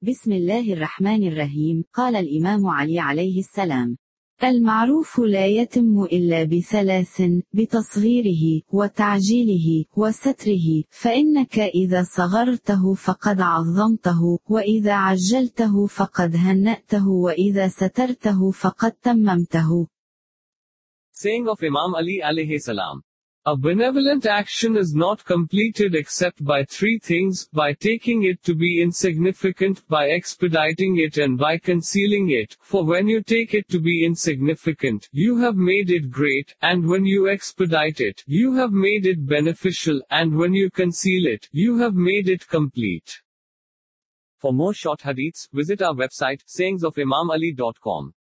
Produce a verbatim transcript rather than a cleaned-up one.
بسم الله الرحمن الرحيم. قال الإمام علي عليه السلام: المعروف لا يتم إلا بثلاث: بتصغيره، وتعجيله، وستره، فإنك إذا صغرته فقد عظمته، وإذا عجلته فقد هنأته، وإذا سترته فقد تممته. Saying of Imam Ali alayhi salam. A benevolent action is not completed except by three things: by taking it to be insignificant, by expediting it, and by concealing it. For when you take it to be insignificant, you have made it great, and when you expedite it, you have made it beneficial, and when you conceal it, you have made it complete. For more short hadiths, visit our website sayings of imam ali dot com.